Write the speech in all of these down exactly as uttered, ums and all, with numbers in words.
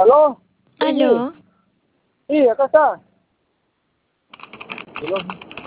¿Aló? Sí, ¿Aló? sí. Sí, acá está. ¿Aló?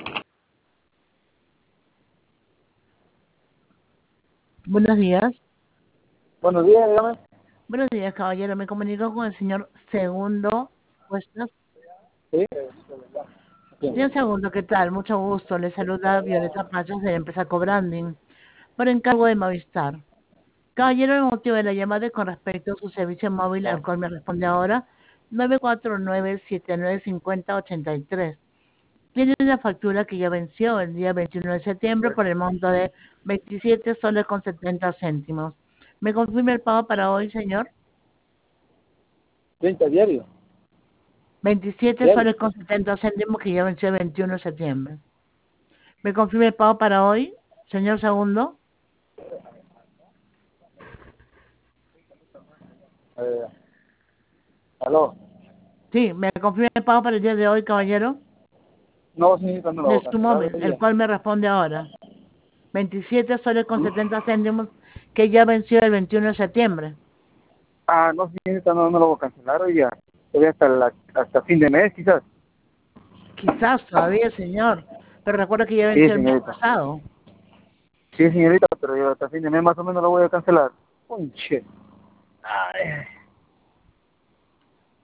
Buenos días. Buenos días, dígame. Buenos días, caballero. Me comunico con el señor Segundo Cuestas. Sí. Señor Segundo, ¿qué tal? Mucho gusto. Le saluda Violeta Pachas de la empresa Cobranding por encargo de Movistar. Caballero, el motivo de la llamada es con respecto a su servicio móvil, al cual me responde ahora nueve cuatro nueve, siete nueve cinco cero, ocho tres. Tiene una factura que ya venció el día veintiuno de septiembre por el monto de veintisiete soles con setenta céntimos. ¿Me confirma el pago para hoy, señor? treinta diario. veintisiete Diario. soles con setenta céntimos que ya venció el veintiuno de septiembre. ¿Me confirma el pago para hoy, señor Segundo? Eh, ¿Aló? Sí, ¿me confirma el pago para el día de hoy, caballero? No, señorita, no lo voy De a su cancelar móvil, hoy el día. cual me responde ahora. veintisiete soles con setenta céntimos que ya venció el veintiuno de septiembre. Ah, no, señorita, no, no lo voy a cancelar hoy día. Hoy hasta, la, hasta fin de mes, quizás. Quizás todavía, señor. Pero recuerda que ya Sí, venció el mes señorita. pasado. Sí, señorita, pero yo hasta fin de mes más o menos lo voy a cancelar. Conche. Ay.